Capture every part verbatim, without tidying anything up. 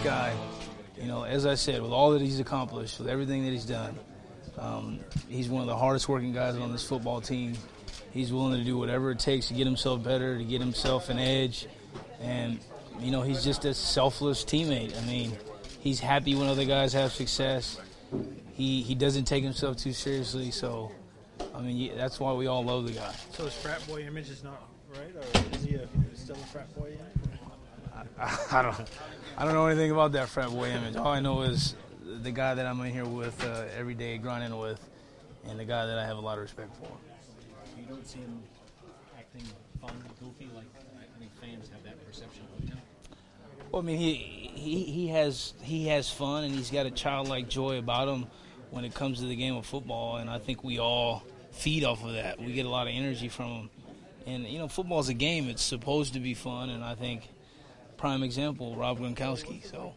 guy, you know, as I said, with all that he's accomplished, with everything that he's done, um, he's one of the hardest working guys on this football team. He's willing to do whatever it takes to get himself better, to get himself an edge. And, you know, he's just a selfless teammate. I mean, he's happy when other guys have success. He he doesn't take himself too seriously. So, I mean, that's why we all love the guy. So his frat boy image is not right? Or is he a, still a frat boy? I, I don't I don't know anything about that frat boy image. All I know is the guy that I'm in here with uh, every day, grinding with, and the guy that I have a lot of respect for. You don't see him acting fun, goofy, like I think fans have that perception of him. Well, I mean, he he he has he has fun, and he's got a childlike joy about him when it comes to the game of football, and I think we all feed off of that. We get a lot of energy from him, and you know, football's a game. It's supposed to be fun, and I think prime example, Rob Gronkowski. So.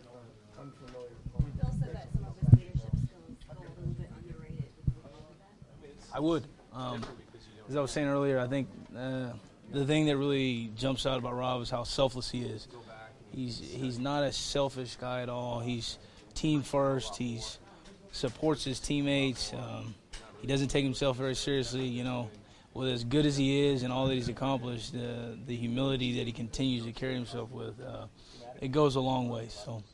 Phil said that some of his leadership skills go a little bit underrated. Would you agree with that? I would. Um, as I was saying earlier, I think uh, the thing that really jumps out about Rob is how selfless he is. He's he's not a selfish guy at all. He's team first. He's supports his teammates. Um, he doesn't take himself very seriously. You know, with as good as he is and all that he's accomplished, uh, the humility that he continues to carry himself with, uh, it goes a long way. So.